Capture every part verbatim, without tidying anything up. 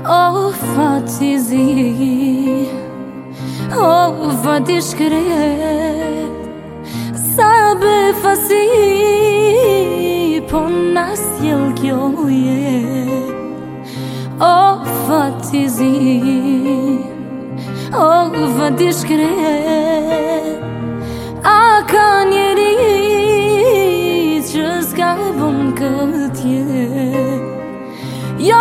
O fati zi, o fati shkret, sa befasi, po nas jel kjo jet. O fati zi, o fati shkret, a ka njeri që s'ka bën këtë jet. Jo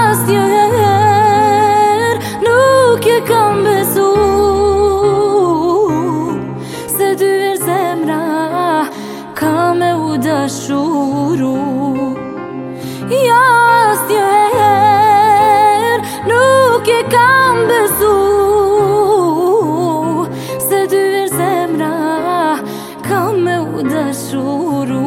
asnjëherë nuk e kam besu se dy herë zemra ka me u dashuru. Jo asnjëherë nuk e kam besu se dy herë zemra ka me u dashuru.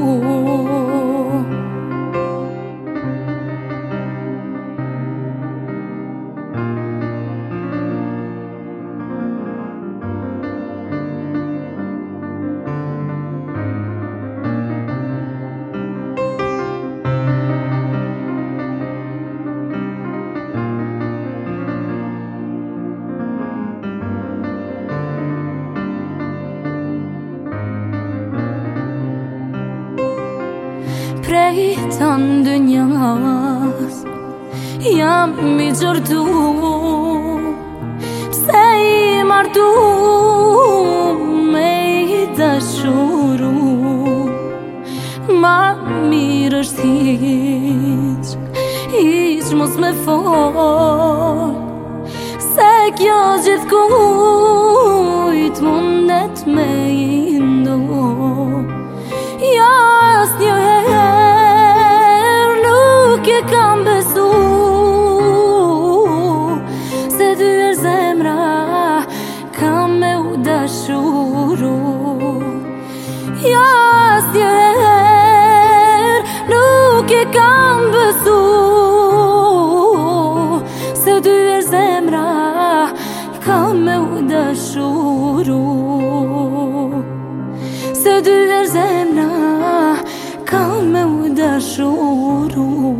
Prej të ndënjas jam i gjërtu, pse i martu me i dashuru. Ma mirë është hiq, hiq mos me fol, se kjo gjithkujt mundet me i ndoj. Jo asnjëherë nuk e kam besu se dy herë zemra ka me u dashuru. Jo asnjëherë nuk e kam besu se dy herë zemra ka me u dashuru. Se dy herë zemra ka me u dashuru.